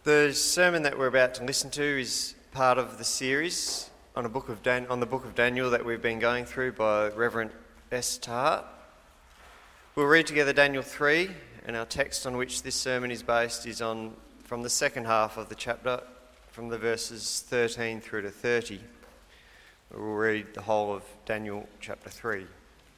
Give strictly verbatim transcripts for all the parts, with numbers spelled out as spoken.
The sermon that we're about to listen to is part of the series on, a book of Dan- on the book of Daniel that we've been going through by Reverend S. Tahart. We'll read together Daniel three, and our text on which this sermon is based is on from the second half of the chapter, from the verses thirteen through to thirty. We'll read the whole of Daniel chapter three.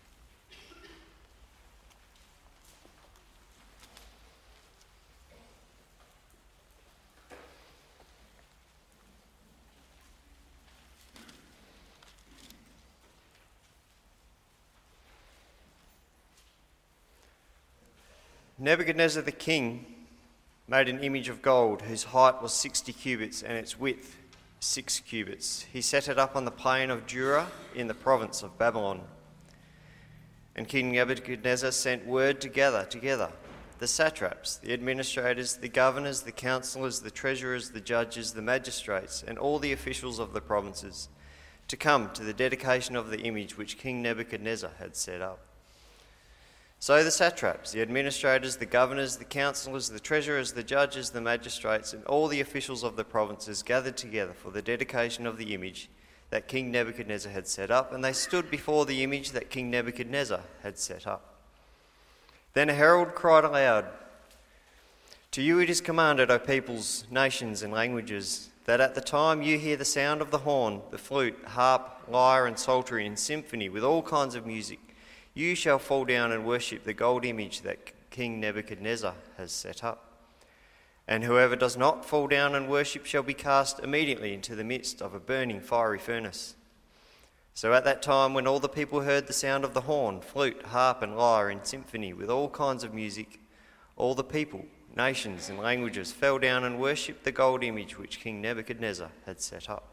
Nebuchadnezzar the king made an image of gold whose height was sixty cubits and its width six cubits. He set it up on the plain of Dura in the province of Babylon. And King Nebuchadnezzar sent word to gather together the satraps, the administrators, the governors, the councillors, the treasurers, the judges, the magistrates, and all the officials of the provinces to come to the dedication of the image which King Nebuchadnezzar had set up. So the satraps, the administrators, the governors, the councillors, the treasurers, the judges, the magistrates, and all the officials of the provinces gathered together for the dedication of the image that King Nebuchadnezzar had set up, and they stood before the image that King Nebuchadnezzar had set up. Then a herald cried aloud, "To you it is commanded, O peoples, nations, and languages, that at the time you hear the sound of the horn, the flute, harp, lyre, and psaltery, and symphony with all kinds of music, you shall fall down and worship the gold image that King Nebuchadnezzar has set up. And whoever does not fall down and worship shall be cast immediately into the midst of a burning fiery furnace." So at that time, when all the people heard the sound of the horn, flute, harp, and lyre in symphony with all kinds of music, all the people, nations, and languages fell down and worshipped the gold image which King Nebuchadnezzar had set up.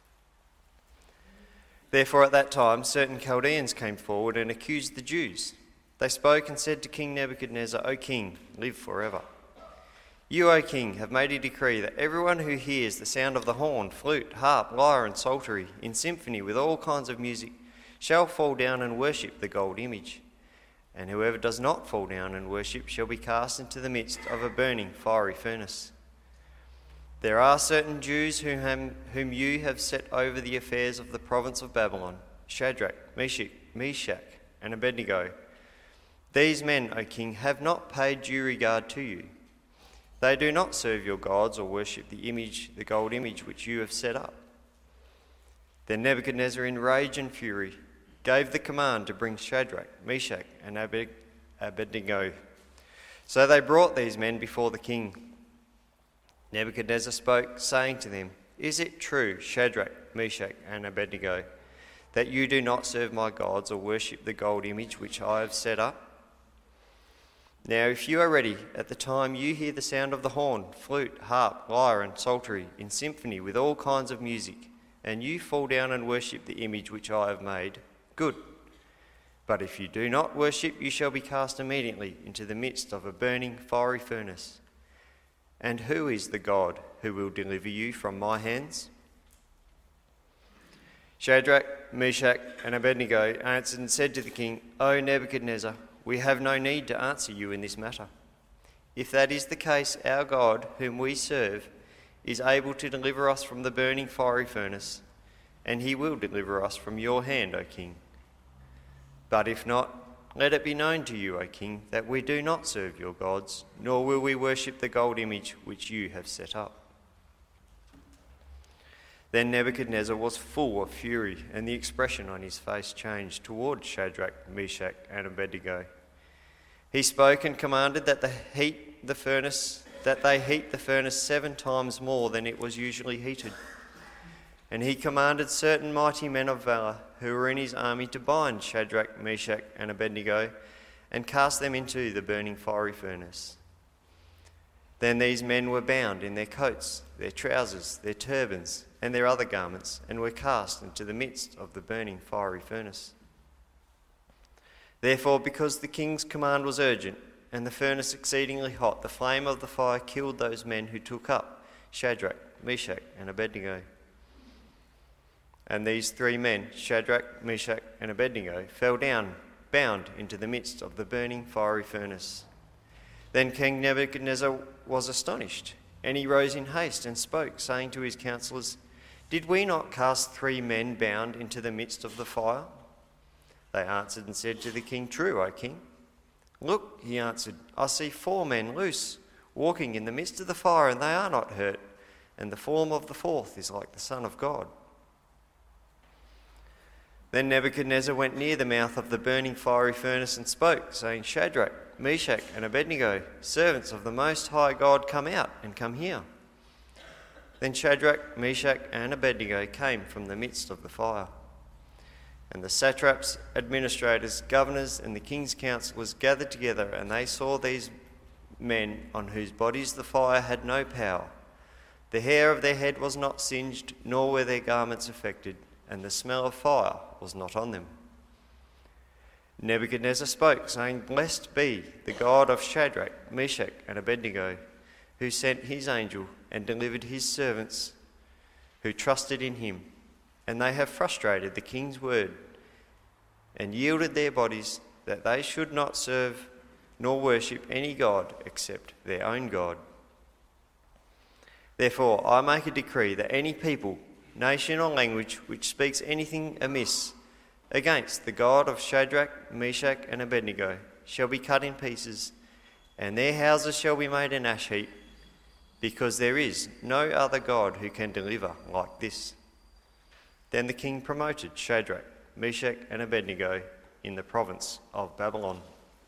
Therefore at that time certain Chaldeans came forward and accused the Jews. They spoke and said to King Nebuchadnezzar, "O king, live forever. You, O king, have made a decree that everyone who hears the sound of the horn, flute, harp, lyre, and psaltery in symphony with all kinds of music shall fall down and worship the gold image. And whoever does not fall down and worship shall be cast into the midst of a burning fiery furnace. There are certain Jews whom, whom you have set over the affairs of the province of Babylon, Shadrach, Meshach, Meshach, and Abednego. These men, O king, have not paid due regard to you. They do not serve your gods or worship the image, the gold image which you have set up." Then Nebuchadnezzar, in rage and fury, gave the command to bring Shadrach, Meshach, and Abednego. So they brought these men before the king. Nebuchadnezzar spoke, saying to them, "Is it true, Shadrach, Meshach, and Abednego, that you do not serve my gods or worship the gold image which I have set up? Now if you are ready at the time you hear the sound of the horn, flute, harp, lyre, and psaltery in symphony with all kinds of music, and you fall down and worship the image which I have made, good. But if you do not worship, you shall be cast immediately into the midst of a burning fiery furnace. And who is the God who will deliver you from my hands?" Shadrach, Meshach, and Abednego answered and said to the king, "O Nebuchadnezzar, we have no need to answer you in this matter. If that is the case, our God, whom we serve, is able to deliver us from the burning fiery furnace, and he will deliver us from your hand, O king. But if not, let it be known to you, O king, that we do not serve your gods, nor will we worship the gold image which you have set up." Then Nebuchadnezzar was full of fury, and the expression on his face changed towards Shadrach, Meshach, and Abednego. He spoke and commanded that the heat the furnace that they heat the furnace seven times more than it was usually heated. And he commanded certain mighty men of valour who were in his army to bind Shadrach, Meshach, and Abednego and cast them into the burning fiery furnace. Then these men were bound in their coats, their trousers, their turbans, and their other garments, and were cast into the midst of the burning fiery furnace. Therefore, because the king's command was urgent, and the furnace exceedingly hot, the flame of the fire killed those men who took up Shadrach, Meshach, and Abednego. And these three men, Shadrach, Meshach, and Abednego, fell down, bound into the midst of the burning fiery furnace. Then King Nebuchadnezzar was astonished. And he rose in haste and spoke, saying to his counsellors, "Did we not cast three men bound into the midst of the fire?" They answered and said to the king, "True, O king." "Look," he answered, "I see four men loose, walking in the midst of the fire, and they are not hurt, and the form of the fourth is like the Son of God." Then Nebuchadnezzar went near the mouth of the burning fiery furnace and spoke, saying, "Shadrach, Meshach, and Abednego, servants of the Most High God, come out and come here." Then Shadrach, Meshach, and Abednego came from the midst of the fire. And the satraps, administrators, governors, and the king's counsellors gathered together, and they saw these men on whose bodies the fire had no power. The hair of their head was not singed, nor were their garments affected, and the smell of fire was not on them. Nebuchadnezzar spoke, saying, "Blessed be the God of Shadrach, Meshach, and Abednego, who sent his angel and delivered his servants who trusted in him. And they have frustrated the king's word and yielded their bodies that they should not serve nor worship any god except their own God. Therefore I make a decree that any people, nation or language which speaks anything amiss against the God of Shadrach, Meshach, and Abednego shall be cut in pieces, and their houses shall be made an ash heap, because there is no other God who can deliver like this." Then the king promoted Shadrach, Meshach, and Abednego in the province of Babylon.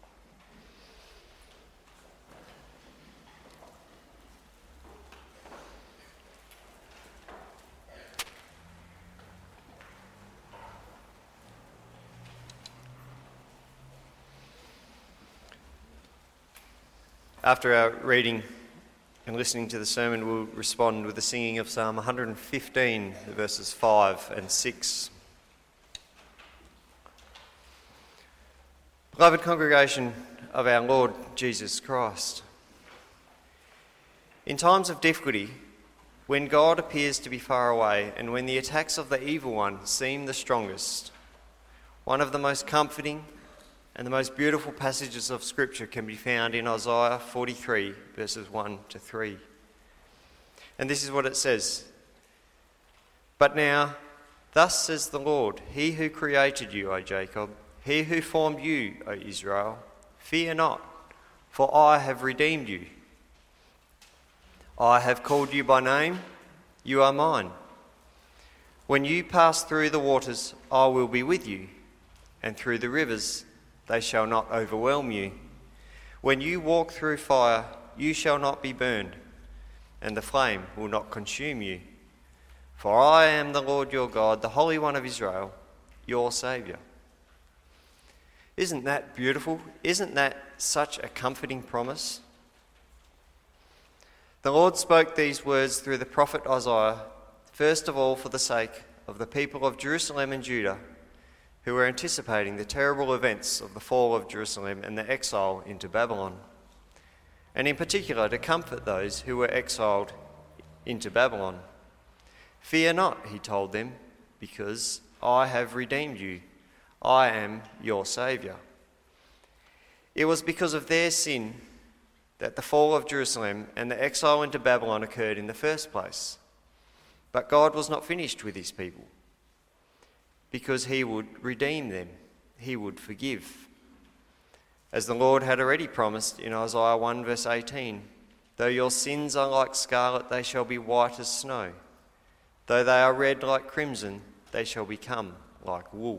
After our reading and listening to the sermon, we'll respond with the singing of Psalm one hundred fifteen, verses five and six. Beloved congregation of our Lord Jesus Christ, in times of difficulty, when God appears to be far away and when the attacks of the evil one seem the strongest, one of the most comforting and the most beautiful passages of Scripture can be found in Isaiah forty-three, verses one to three. And this is what it says: "But now, thus says the Lord, he who created you, O Jacob, he who formed you, O Israel, fear not, for I have redeemed you. I have called you by name, you are mine. When you pass through the waters, I will be with you, and through the rivers, they shall not overwhelm you. When you walk through fire, you shall not be burned, and the flame will not consume you. For I am the Lord your God, the Holy One of Israel, your Saviour." Isn't that beautiful? Isn't that such a comforting promise? The Lord spoke these words through the prophet Isaiah, first of all for the sake of the people of Jerusalem and Judah, who were anticipating the terrible events of the fall of Jerusalem and the exile into Babylon, and in particular to comfort those who were exiled into Babylon. "Fear not," he told them, "because I have redeemed you. I am your Saviour." It was because of their sin that the fall of Jerusalem and the exile into Babylon occurred in the first place. But God was not finished with his people, because he would redeem them, he would forgive. As the Lord had already promised in Isaiah one verse eighteen, "Though your sins are like scarlet, they shall be white as snow. Though they are red like crimson, they shall become like wool."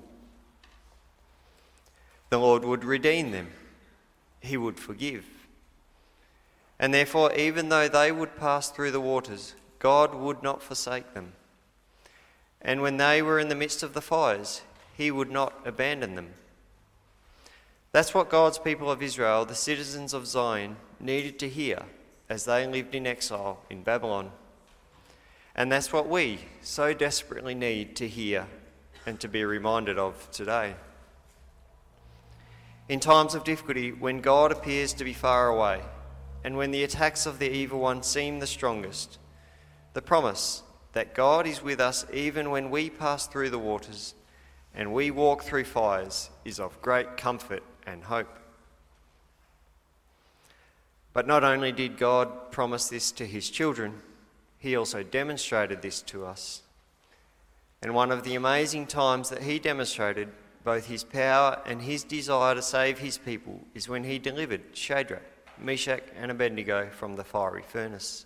The Lord would redeem them, he would forgive. And therefore, even though they would pass through the waters, God would not forsake them. And when they were in the midst of the fires, he would not abandon them. That's what God's people of Israel, the citizens of Zion, needed to hear as they lived in exile in Babylon. And that's what we so desperately need to hear and to be reminded of today. In times of difficulty, when God appears to be far away, and when the attacks of the evil one seem the strongest, the promise that God is with us even when we pass through the waters and we walk through fires is of great comfort and hope. But not only did God promise this to his children, he also demonstrated this to us. And one of the amazing times that he demonstrated both his power and his desire to save his people is when he delivered Shadrach, Meshach and Abednego from the fiery furnace.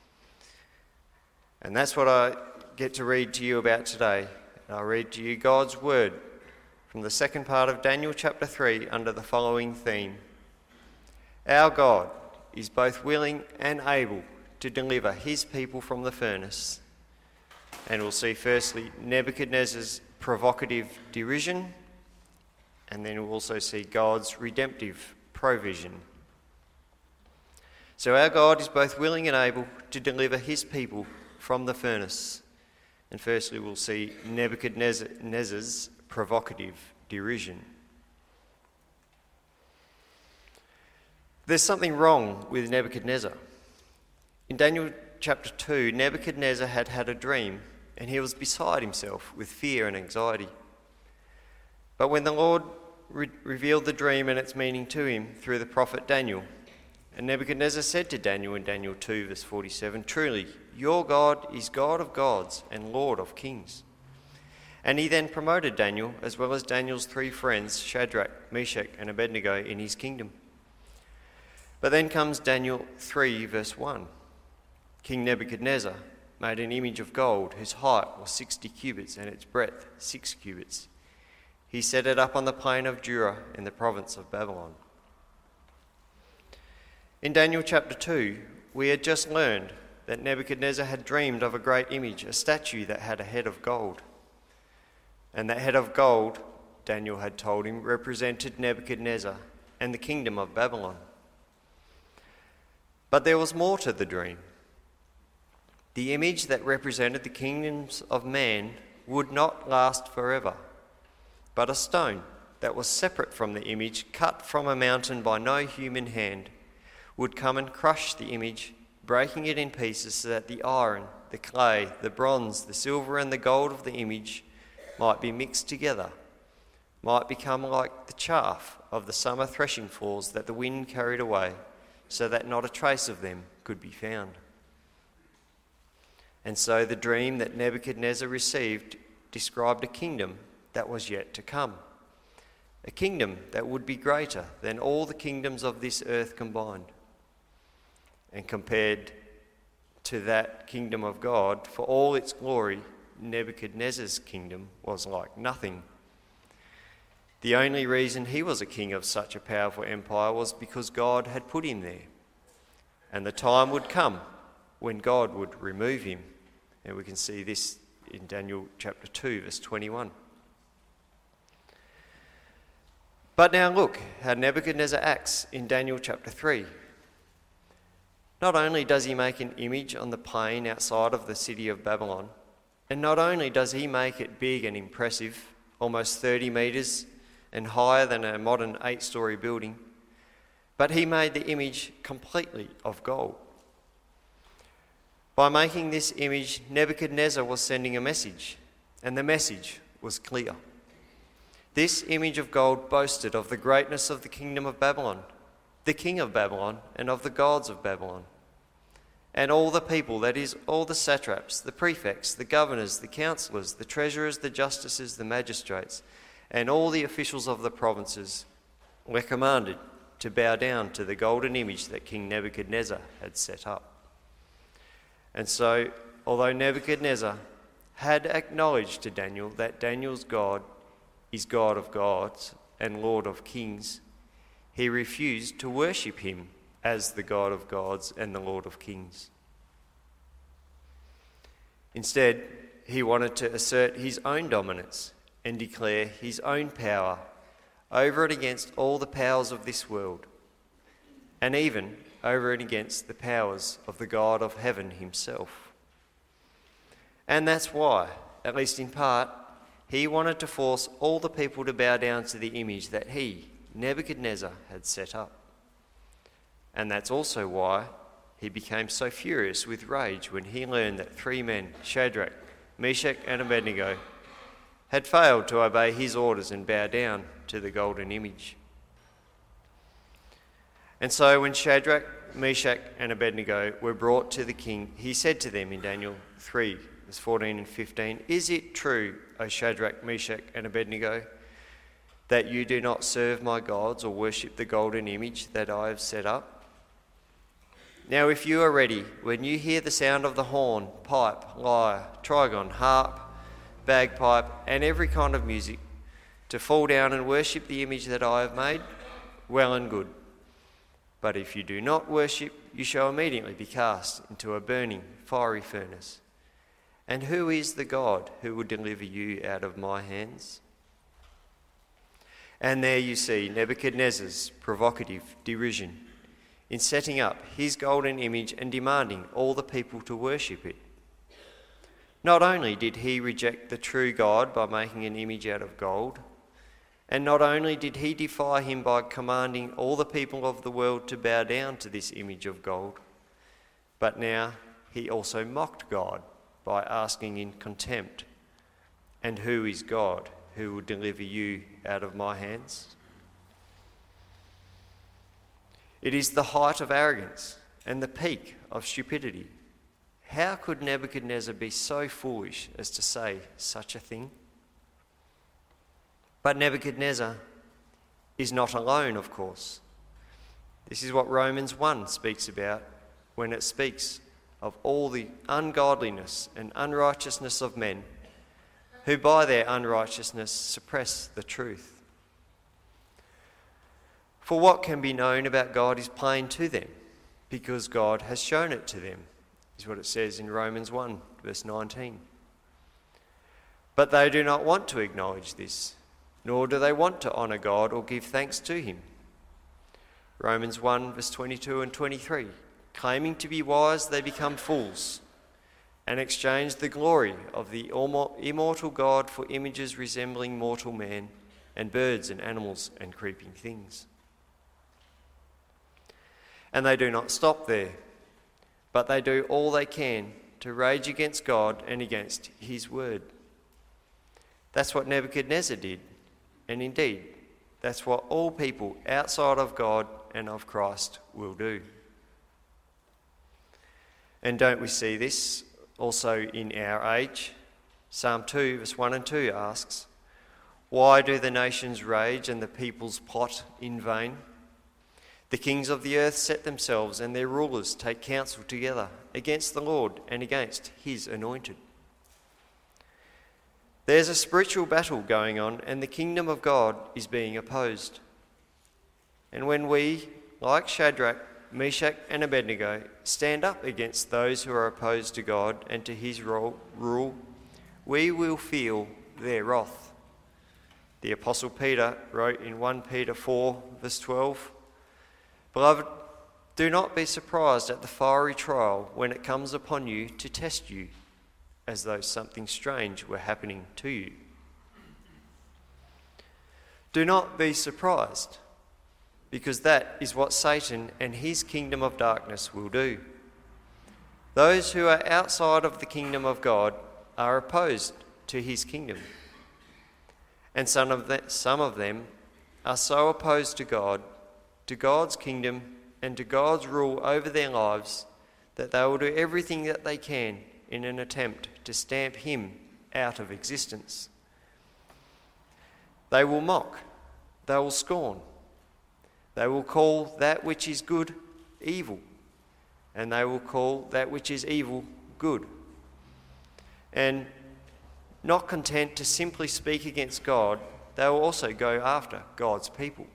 And that's what I get to read to you about today. I'll read to you God's word from the second part of Daniel chapter three under the following theme. Our God is both willing and able to deliver his people from the furnace. And we'll see firstly Nebuchadnezzar's provocative derision, and then we'll also see God's redemptive provision. So our God is both willing and able to deliver his people from the furnace. And firstly we'll see Nebuchadnezzar's provocative derision. There's something wrong with Nebuchadnezzar. In Daniel chapter two, Nebuchadnezzar had had a dream and he was beside himself with fear and anxiety. But when the Lord re- revealed the dream and its meaning to him through the prophet Daniel, and Nebuchadnezzar said to Daniel in Daniel two verse forty-seven, "Truly, your God is God of gods and Lord of kings." And he then promoted Daniel, as well as Daniel's three friends, Shadrach, Meshach and Abednego, in his kingdom. But then comes Daniel three verse one. King Nebuchadnezzar made an image of gold whose height was sixty cubits and its breadth six cubits. He set it up on the plain of Dura in the province of Babylon. In Daniel chapter two, we had just learned that Nebuchadnezzar had dreamed of a great image, a statue that had a head of gold. And that head of gold, Daniel had told him, represented Nebuchadnezzar and the kingdom of Babylon. But there was more to the dream. The image that represented the kingdoms of man would not last forever, but a stone that was separate from the image, cut from a mountain by no human hand, would come and crush the image, breaking it in pieces so that the iron, the clay, the bronze, the silver and the gold of the image might be mixed together, might become like the chaff of the summer threshing floors that the wind carried away, so that not a trace of them could be found. And so the dream that Nebuchadnezzar received described a kingdom that was yet to come, a kingdom that would be greater than all the kingdoms of this earth combined. And compared to that kingdom of God, for all its glory, Nebuchadnezzar's kingdom was like nothing. The only reason he was a king of such a powerful empire was because God had put him there. And the time would come when God would remove him. And we can see this in Daniel chapter two, verse twenty-one. But now look how Nebuchadnezzar acts in Daniel chapter three. Not only does he make an image on the plain outside of the city of Babylon, and not only does he make it big and impressive, almost thirty metres and higher than a modern eight-storey building, but he made the image completely of gold. By making this image, Nebuchadnezzar was sending a message, and the message was clear. This image of gold boasted of the greatness of the kingdom of Babylon, the king of Babylon, and of the gods of Babylon. And all the people, that is, all the satraps, the prefects, the governors, the councillors, the treasurers, the justices, the magistrates, and all the officials of the provinces were commanded to bow down to the golden image that King Nebuchadnezzar had set up. And so, although Nebuchadnezzar had acknowledged to Daniel that Daniel's God is God of gods and Lord of kings, he refused to worship him as the God of gods and the Lord of kings. Instead, he wanted to assert his own dominance and declare his own power over and against all the powers of this world, and even over and against the powers of the God of heaven himself. And that's why, at least in part, he wanted to force all the people to bow down to the image that he, Nebuchadnezzar, had set up. And that's also why he became so furious with rage when he learned that three men, Shadrach, Meshach and Abednego, had failed to obey his orders and bow down to the golden image. And so when Shadrach, Meshach, and Abednego were brought to the king, he said to them in Daniel three, verse fourteen and fifteen, "Is it true, O Shadrach, Meshach, and Abednego, that you do not serve my gods or worship the golden image that I have set up? Now if you are ready, when you hear the sound of the horn, pipe, lyre, trigon, harp, bagpipe, and every kind of music, to fall down and worship the image that I have made, well and good. But if you do not worship, you shall immediately be cast into a burning, fiery furnace. And who is the God who will deliver you out of my hands?" And there you see Nebuchadnezzar's provocative derision in setting up his golden image and demanding all the people to worship it. Not only did he reject the true God by making an image out of gold, and not only did he defy him by commanding all the people of the world to bow down to this image of gold, but now he also mocked God by asking in contempt, "And who is God who will deliver you out of my hands?" It is the height of arrogance and the peak of stupidity. How could Nebuchadnezzar be so foolish as to say such a thing? But Nebuchadnezzar is not alone, of course. This is what Romans one speaks about when it speaks of all the ungodliness and unrighteousness of men who by their unrighteousness suppress the truth. For what can be known about God is plain to them, because God has shown it to them, is what it says in Romans one, verse nineteen. But they do not want to acknowledge this, nor do they want to honour God or give thanks to him. Romans one, verse twenty-two and twenty-three. Claiming to be wise, they become fools, and exchange the glory of the immortal God for images resembling mortal man, and birds and animals and creeping things. And they do not stop there, but they do all they can to rage against God and against his word. That's what Nebuchadnezzar did. And indeed, that's what all people outside of God and of Christ will do. And don't we see this also in our age? Psalm two, verse one and two asks, "Why do the nations rage and the peoples plot in vain? The kings of the earth set themselves, and their rulers take counsel together against the Lord and against his anointed." There's a spiritual battle going on, and the kingdom of God is being opposed. And when we, like Shadrach, Meshach and Abednego, stand up against those who are opposed to God and to his rule, we will feel their wrath. The Apostle Peter wrote in First Peter four, verse twelve, "Beloved, do not be surprised at the fiery trial when it comes upon you to test you, as though something strange were happening to you." Do not be surprised, because that is what Satan and his kingdom of darkness will do. Those who are outside of the kingdom of God are opposed to his kingdom. And some of, the, some of them are so opposed to God, to God's kingdom, and to God's rule over their lives that they will do everything that they can in an attempt to stamp him out of existence. They will mock, they will scorn, they will call that which is good evil, and they will call that which is evil good. And not content to simply speak against God, they will also go after God's people.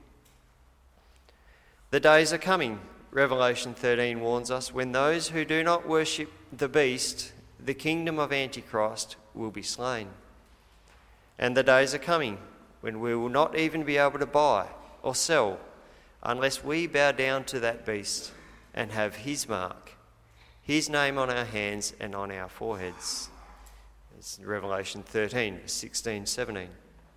The days are coming, Revelation thirteen warns us, when those who do not worship the beast, the kingdom of Antichrist, will be slain. And the days are coming when we will not even be able to buy or sell unless we bow down to that beast and have his mark, his name on our hands and on our foreheads. It's Revelation thirteen, sixteen, seventeen.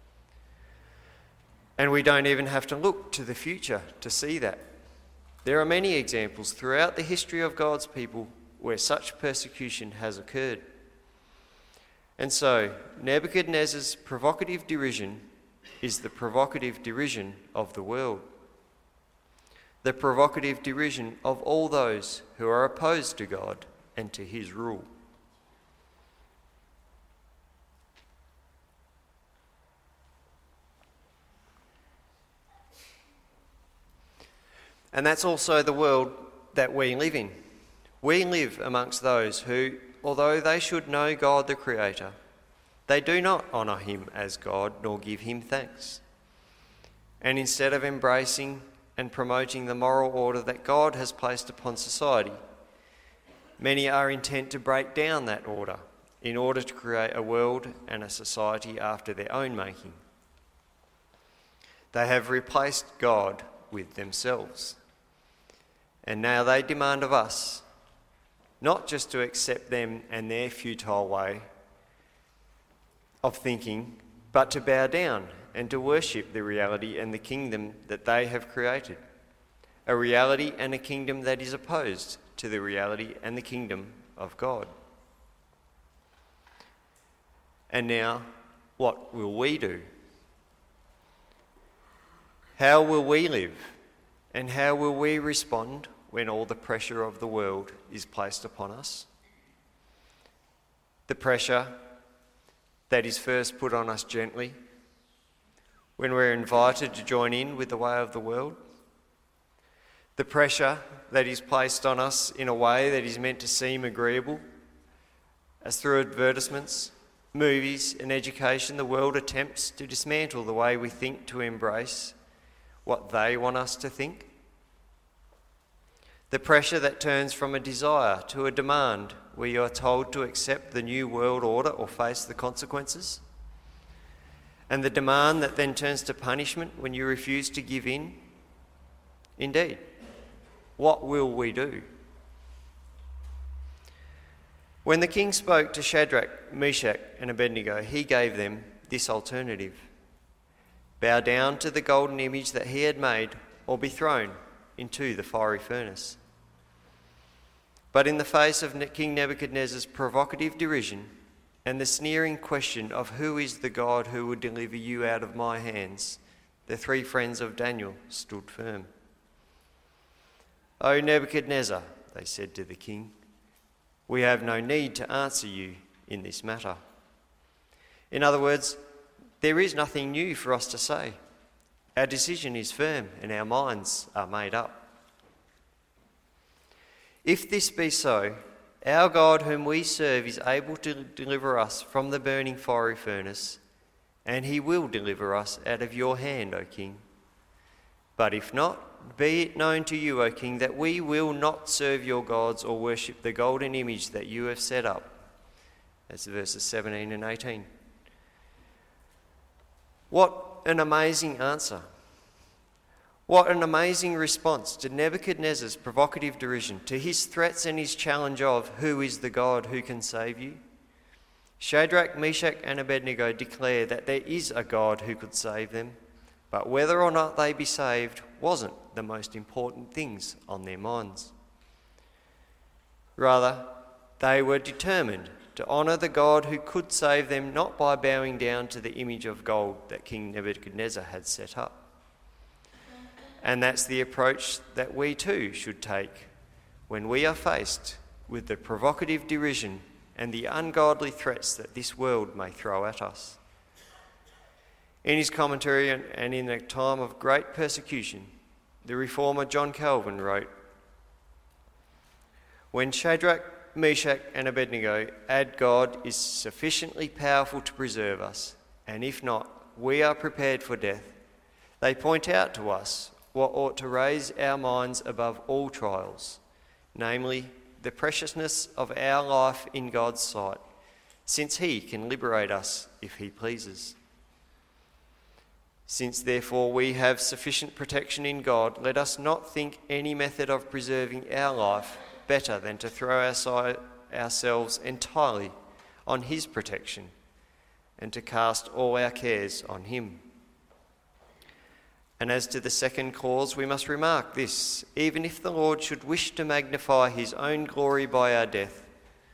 And we don't even have to look to the future to see that. There are many examples throughout the history of God's people where such persecution has occurred. And so, Nebuchadnezzar's provocative derision is the provocative derision of the world. the provocative derision of all those who are opposed to God and to his rule. And that's also the world that we live in. We live amongst those who, although they should know God the Creator, they do not honour him as God nor give him thanks. And instead of embracing and promoting the moral order that God has placed upon society, many are intent to break down that order in order to create a world and a society after their own making. They have replaced God with themselves. And now they demand of us not just to accept them and their futile way of thinking, but to bow down and to worship the reality and the kingdom that they have created. A reality and a kingdom that is opposed to the reality and the kingdom of God. And now, what will we do? How will we live? And how will we respond when all the pressure of the world is placed upon us? The pressure that is first put on us gently, when we're invited to join in with the way of the world. The pressure that is placed on us in a way that is meant to seem agreeable, as through advertisements, movies and education, the world attempts to dismantle the way we think to embrace what they want us to think. The pressure that turns from a desire to a demand where you are told to accept the new world order or face the consequences. And the demand that then turns to punishment when you refuse to give in. Indeed, what will we do? When the king spoke to Shadrach, Meshach and Abednego, he gave them this alternative: bow down to the golden image that he had made, or be thrown into the fiery furnace. But in the face of King Nebuchadnezzar's provocative derision and the sneering question of who is the God who would deliver you out of my hands, the three friends of Daniel stood firm. "O Nebuchadnezzar," they said to the king, "we have no need to answer you in this matter." In other words, there is nothing new for us to say. Our decision is firm and our minds are made up. If this be so, our God whom we serve is able to deliver us from the burning fiery furnace, and he will deliver us out of your hand, O king. But if not, be it known to you, O king, that we will not serve your gods or worship the golden image that you have set up. That's verses seventeen and eighteen. What an amazing answer. What an amazing response to Nebuchadnezzar's provocative derision, to his threats and his challenge of who is the God who can save you. Shadrach, Meshach and Abednego declare that there is a God who could save them, but whether or not they be saved wasn't the most important things on their minds. Rather, they were determined to honour the God who could save them, not by bowing down to the image of gold that King Nebuchadnezzar had set up. And that's the approach that we too should take when we are faced with the provocative derision and the ungodly threats that this world may throw at us. In his commentary, and in a time of great persecution, the reformer John Calvin wrote, "When Shadrach, Meshach and Abednego add God is sufficiently powerful to preserve us, and if not, we are prepared for death, they point out to us what ought to raise our minds above all trials, namely the preciousness of our life in God's sight, since he can liberate us if he pleases. Since therefore we have sufficient protection in God, let us not think any method of preserving our life better than to throw our, ourselves entirely on his protection and to cast all our cares on him. And as to the second cause, we must remark this: even if the Lord should wish to magnify his own glory by our death,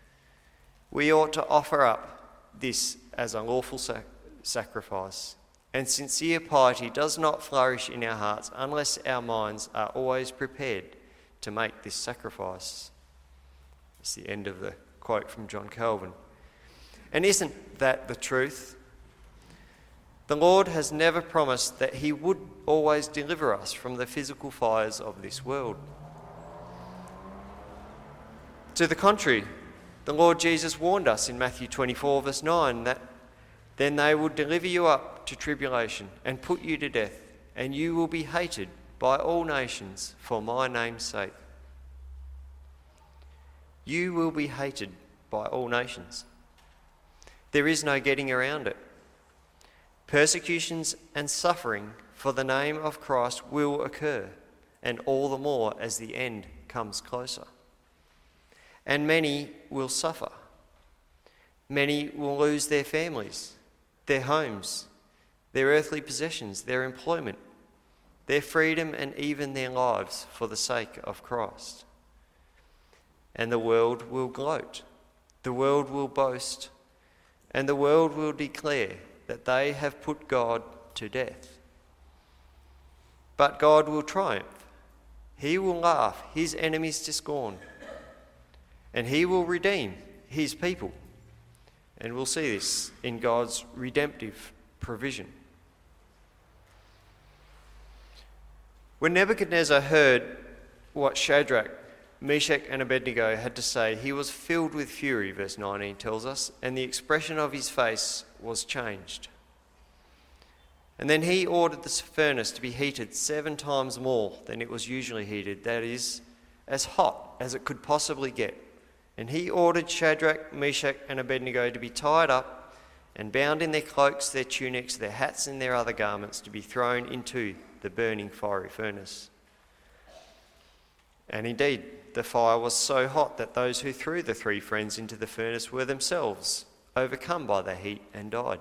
we ought to offer up this as a lawful sac- sacrifice, and sincere piety does not flourish in our hearts unless our minds are always prepared to make this sacrifice. That's the end of the quote from John Calvin. And isn't that the truth? The Lord has never promised that he would always deliver us from the physical fires of this world. To the contrary, the Lord Jesus warned us in Matthew twenty-four verse nine that then they will deliver you up to tribulation and put you to death, and you will be hated by all nations for my name's sake. You will be hated by all nations. There is no getting around it. Persecutions and suffering for the name of Christ will occur, and all the more as the end comes closer. And many will suffer. Many will lose their families, their homes, their earthly possessions, their employment, their freedom, and even their lives for the sake of Christ. And the world will gloat, the world will boast, and the world will declare that they have put God to death. But God will triumph. He will laugh his enemies to scorn, and he will redeem his people. And we'll see this in God's redemptive provision. When Nebuchadnezzar heard what Shadrach, Meshach and Abednego had to say, he was filled with fury, verse nineteen tells us, and the expression of his face was changed. And then he ordered the furnace to be heated seven times more than it was usually heated, that is, as hot as it could possibly get. And he ordered Shadrach, Meshach and Abednego to be tied up and bound in their cloaks, their tunics, their hats and their other garments to be thrown into the burning fiery furnace. And indeed, the fire was so hot that those who threw the three friends into the furnace were themselves overcome by the heat and died.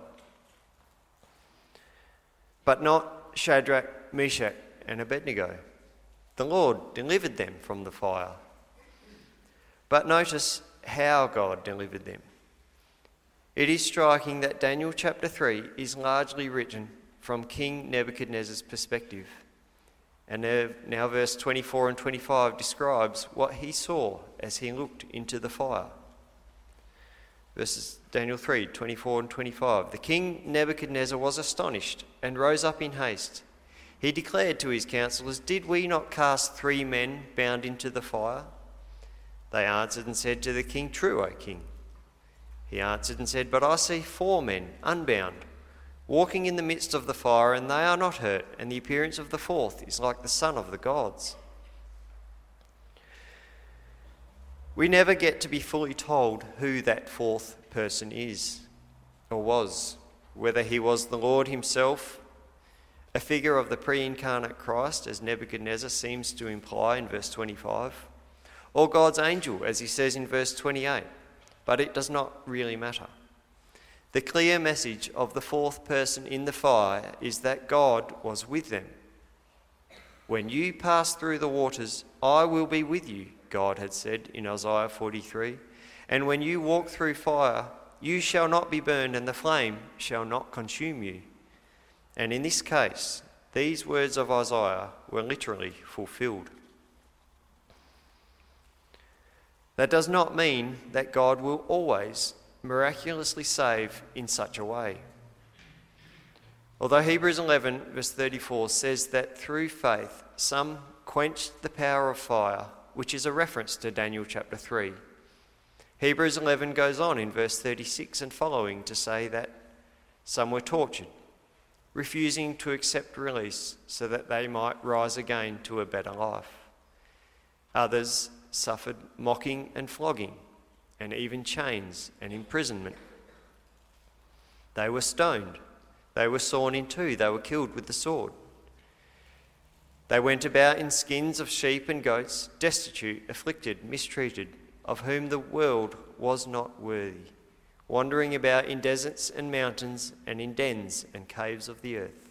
But not Shadrach, Meshach and Abednego. The Lord delivered them from the fire. But notice how God delivered them. It is striking that Daniel chapter three is largely written from King Nebuchadnezzar's perspective. And now verse twenty-four and twenty-five describes what he saw as he looked into the fire. Verses Daniel three, twenty-four and twenty-five. The king Nebuchadnezzar was astonished and rose up in haste. He declared to his counselors, "Did we not cast three men bound into the fire?" They answered and said to the king, "True, O king." He answered and said, "But I see four men unbound, walking in the midst of the fire, and they are not hurt, and the appearance of the fourth is like the son of the gods." We never get to be fully told who that fourth person is, or was, whether he was the Lord himself, a figure of the pre-incarnate Christ, as Nebuchadnezzar seems to imply in verse twenty-five, or God's angel, as he says in verse twenty-eight, but it does not really matter. The clear message of the fourth person in the fire is that God was with them. "When you pass through the waters, I will be with you," God had said in Isaiah forty-three. "And when you walk through fire, you shall not be burned, and the flame shall not consume you." And in this case, these words of Isaiah were literally fulfilled. That does not mean that God will always miraculously save in such a way. Although Hebrews eleven verse thirty-four says that through faith some quenched the power of fire, which is a reference to Daniel chapter three. Hebrews eleven goes on in verse thirty-six and following to say that some were tortured, refusing to accept release so that they might rise again to a better life. Others suffered mocking and flogging, and even chains and imprisonment. They were stoned, they were sawn in two, they were killed with the sword. They went about in skins of sheep and goats, destitute, afflicted, mistreated, of whom the world was not worthy, wandering about in deserts and mountains and in dens and caves of the earth.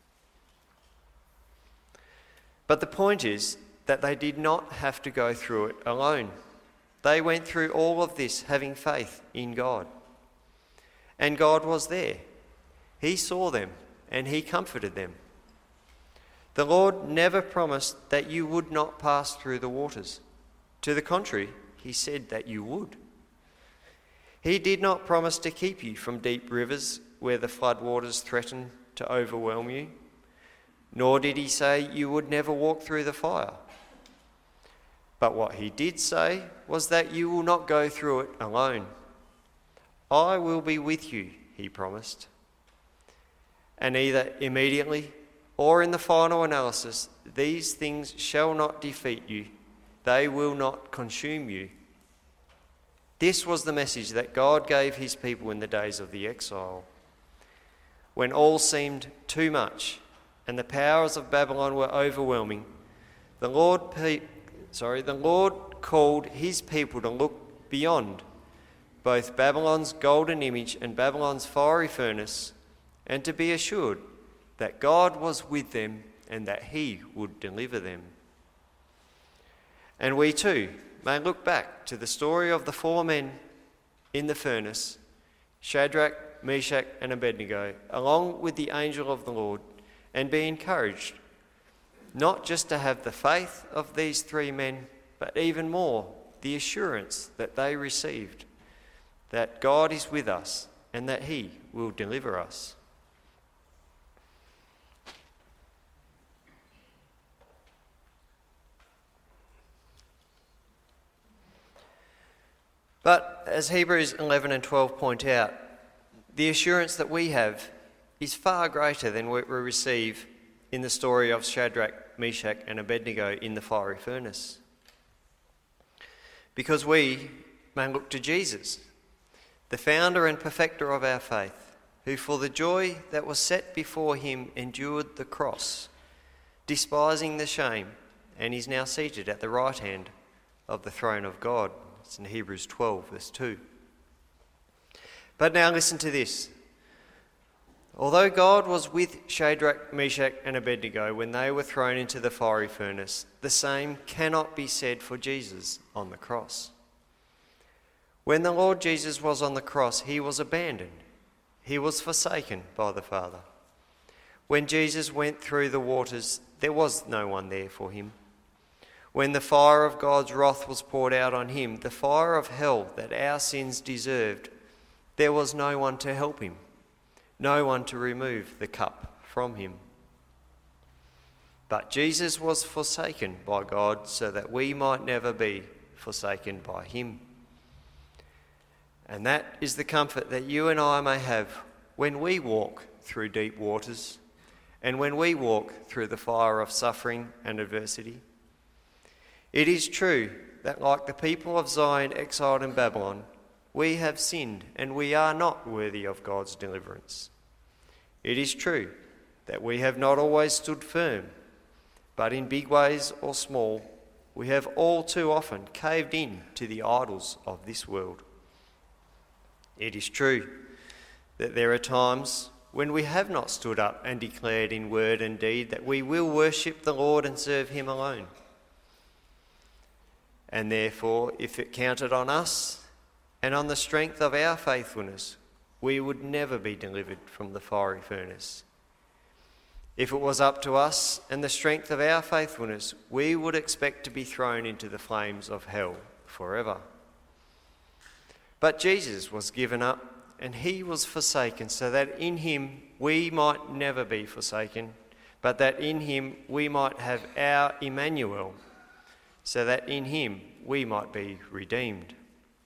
But the point is that they did not have to go through it alone. They went through all of this having faith in God. And God was there. He saw them and he comforted them. The Lord never promised that you would not pass through the waters. To the contrary, he said that you would. He did not promise to keep you from deep rivers where the floodwaters threaten to overwhelm you, nor did he say you would never walk through the fire. But what he did say was that you will not go through it alone. I will be with you, he promised. And either immediately or in the final analysis, these things shall not defeat you. They will not consume you. This was the message that God gave his people in the days of the exile. When all seemed too much and the powers of Babylon were overwhelming, the Lord, pe- sorry, the Lord called his people to look beyond both Babylon's golden image and Babylon's fiery furnace, and to be assured that God was with them and that he would deliver them. And we too may look back to the story of the four men in the furnace, Shadrach, Meshach and Abednego, along with the angel of the Lord, and be encouraged not just to have the faith of these three men, but even more the assurance that they received that God is with us and that he will deliver us. But as Hebrews eleven and twelve point out, the assurance that we have is far greater than what we receive in the story of Shadrach, Meshach and Abednego in the fiery furnace. Because we may look to Jesus, the founder and perfecter of our faith, who for the joy that was set before him endured the cross, despising the shame, and is now seated at the right hand of the throne of God. It's in Hebrews twelve, verse two. But now listen to this. Although God was with Shadrach, Meshach and Abednego when they were thrown into the fiery furnace, the same cannot be said for Jesus on the cross. When the Lord Jesus was on the cross, he was abandoned. He was forsaken by the Father. When Jesus went through the waters, there was no one there for him. When the fire of God's wrath was poured out on him, the fire of hell that our sins deserved, there was no one to help him, no one to remove the cup from him. But Jesus was forsaken by God so that we might never be forsaken by him. And that is the comfort that you and I may have when we walk through deep waters and when we walk through the fire of suffering and adversity. It is true that like the people of Zion exiled in Babylon, we have sinned and we are not worthy of God's deliverance. It is true that we have not always stood firm, but in big ways or small, we have all too often caved in to the idols of this world. It is true that there are times when we have not stood up and declared in word and deed that we will worship the Lord and serve him alone. And therefore, if it counted on us and on the strength of our faithfulness, we would never be delivered from the fiery furnace. If it was up to us and the strength of our faithfulness, we would expect to be thrown into the flames of hell forever. But Jesus was given up and he was forsaken so that in him we might never be forsaken, but that in him we might have our Emmanuel, so that in him we might be redeemed.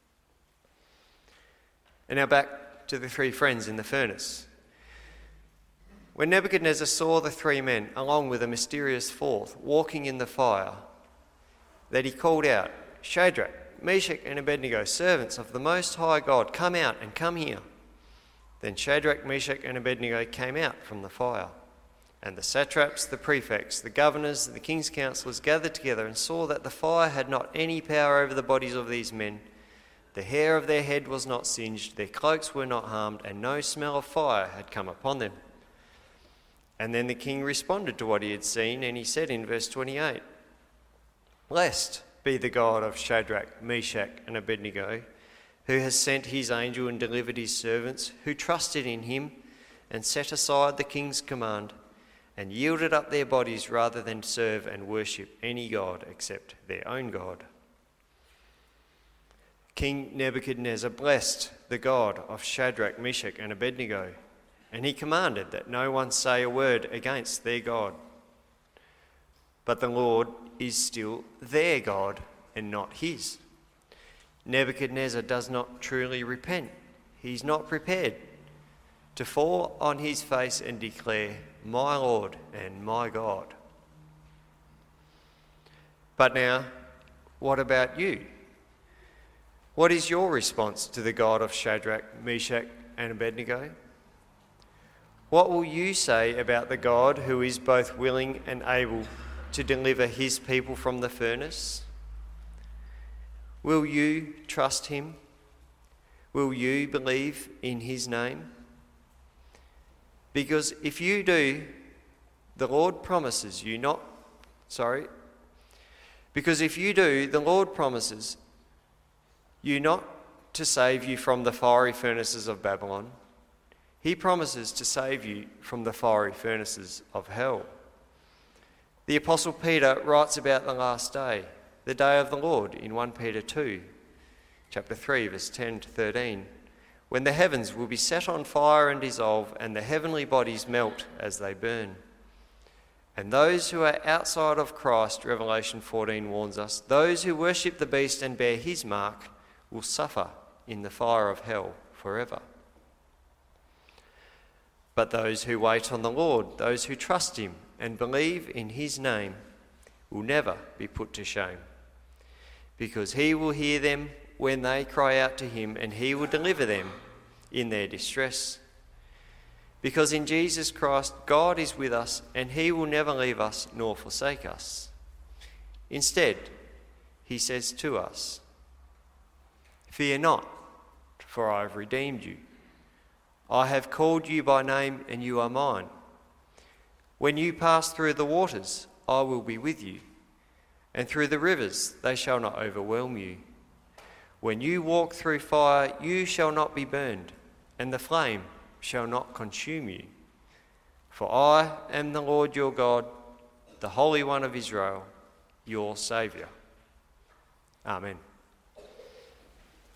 And now back to the three friends in the furnace. When Nebuchadnezzar saw the three men, along with a mysterious fourth, walking in the fire, that he called out, "Shadrach, Meshach and Abednego, servants of the Most High God, come out and come here." Then Shadrach, Meshach and Abednego came out from the fire. And the satraps, the prefects, the governors, and the king's councillors gathered together and saw that the fire had not any power over the bodies of these men. The hair of their head was not singed, their cloaks were not harmed, and no smell of fire had come upon them. And then the king responded to what he had seen, and he said in verse twenty-eight, "Blessed be the God of Shadrach, Meshach, and Abednego, who has sent his angel and delivered his servants who trusted in him and set aside the king's command and yielded up their bodies rather than serve and worship any god except their own God. King Nebuchadnezzar blessed the God of Shadrach, Meshach, and Abednego, and he commanded that no one say a word against their God. But the Lord is still their God and not his. Nebuchadnezzar does not truly repent. He's not prepared to fall on his face and declare, "My Lord and my God." But now, what about you? What is your response to the God of Shadrach, Meshach, and Abednego? What will you say about the God who is both willing and able to deliver his people from the furnace? Will you trust him? Will you believe in his name? Because if you do, the Lord promises you not, sorry, because if you do, the Lord promises you not to save you from the fiery furnaces of Babylon. He promises to save you from the fiery furnaces of hell. The Apostle Peter writes about the last day, the day of the Lord, in First Peter two, chapter three, verse ten to thirteen, when the heavens will be set on fire and dissolve, and the heavenly bodies melt as they burn. And those who are outside of Christ, Revelation fourteen warns us, those who worship the beast and bear his mark will suffer in the fire of hell forever. But those who wait on the Lord, those who trust him and believe in his name, will never be put to shame, because he will hear them when they cry out to him, and he will deliver them in their distress. Because in Jesus Christ, God is with us, and he will never leave us nor forsake us. Instead, he says to us, "Fear not, for I have redeemed you. I have called you by name, and you are mine. When you pass through the waters, I will be with you, and through the rivers, they shall not overwhelm you. When you walk through fire, you shall not be burned, and the flame shall not consume you. For I am the Lord your God, the Holy One of Israel, your Saviour." Amen.